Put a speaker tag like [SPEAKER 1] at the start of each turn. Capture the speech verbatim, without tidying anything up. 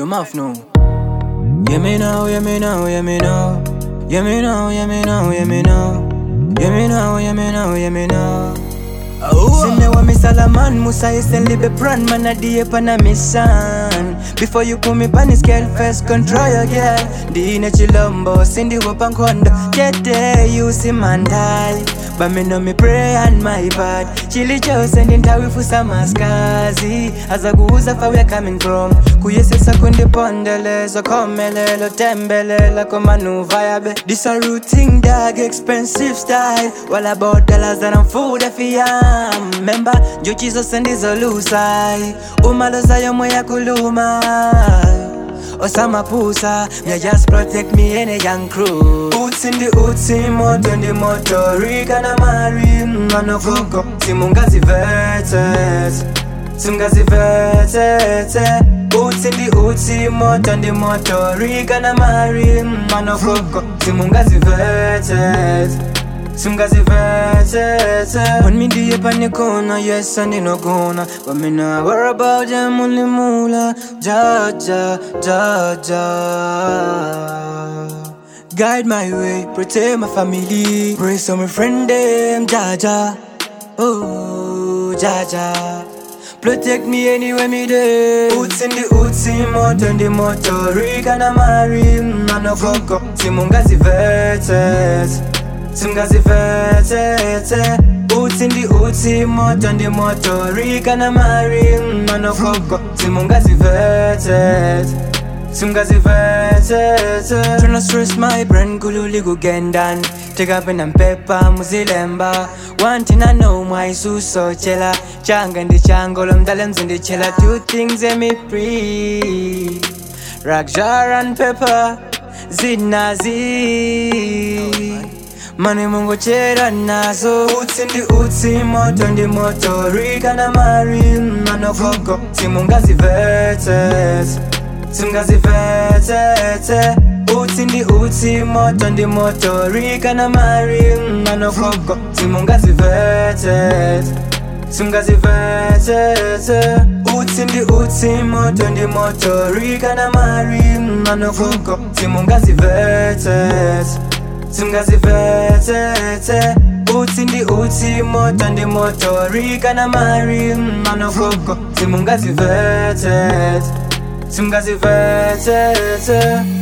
[SPEAKER 1] your mouth now. Yeah me now, yeah me now, yeah me now. Yeah me now, yeah me now, yeah me now. Yeah me now, yeah me now, yeah me now. Sine wa misalaman Musa iseli be brand man a die pan a mission. Before you put me pan the scale first control your girl. Di ne chilombo sindi wapan kondo Kete you si mandai. But me know me pray and my bad. Chili chow sending tawi fusa maskazi. As a guza fa where coming from. Kuyese sakundi pondele. So komele lo tembele. La komanu vibe. This a routine dog expensive style. All about dollars that I'm food if yam. Remember, Jochizo sendizo lusai. Umaloza yomo ya kuluma. Osama Pusa, me just protect me and a young crew. Oots in the Utsi, moto in the motor, Riga na mari, mano koko. Simungazi vertes, Simungazi vertes. Oots in the Utsi, moto in the motor, Riga na mari, mano koko. Simungazi vertes. Simungazi vertes. When me do up on the corner, yes and they no gonna. But me nah worry about them only moolah. Ja, ja, ja, ja. Guide my way, protect my family. Pray so my friend them, ja, ja. Oh, ja, ja. Protect me anywhere me there. Oots in the Utsi, moto in the motor, Riga na mari, mano koko. Simungazi vertes. Simungazi vertes. Oots in the Utsi, moto in the motor, Riga na mari, mano koko. Simungazi vertes. Simungazi vertes. Tryna stress my brain, kululi go gendan. Take up pen and paper, muzilemba. One thing I know, my suso chela. Chang and the changolum dalens in the chela. Two things that me free. Rakjar and pepper, Zinazi. Money mungo chera nazo. Oots in the Utsi, moto in the motor, Riga na mari, mano koko. Simungazi vertes. Simungazi vertes. Oots in the Utsi, moto in the motor, Riga na mari, mano koko. Simungazi vertes. Simungazi vertes. Oots in the Utsi, moto in the motor, Riga na mari, mano koko. Simungazi vertes. Simungazi vertes. Oots in the Utsi, moto in the motor, Riga na mari, mano koko. Simungazi vertes. Simungazi vertes.